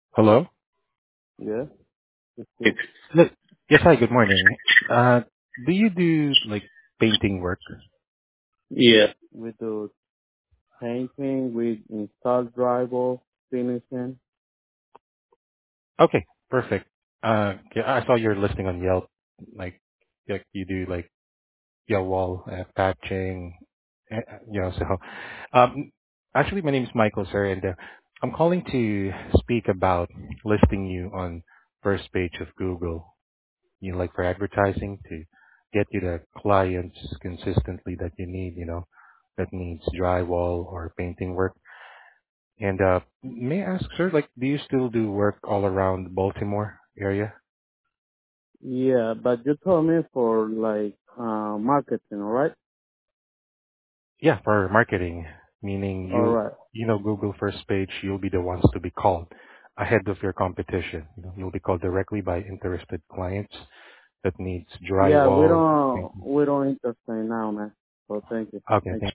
Hello? Yeah, it's Yes. me. Look, yes, hi, good morning. Uh, do you do like painting work? Yeah. We do painting, we install drywall, finishing. Okay, perfect. Yeah, I saw your listing on Yelp. Like you do like Yelp wall patching, so, um, actually my name is Michael, sir, and I'm calling to speak about listing you on first page of Google. Like for advertising to get you the clients consistently that you need, that needs drywall or painting work. And may I ask, sir, like, do you still do work all around Baltimore area? Yeah, but you told me for like marketing, alright? Yeah, for marketing, meaning Alright. Google first page, you'll be the ones to be called ahead of your competition. You'll be called directly by interested clients that needs Yeah, we drywall. don't we don't interested now, man. So thank you. Okay, Thank you.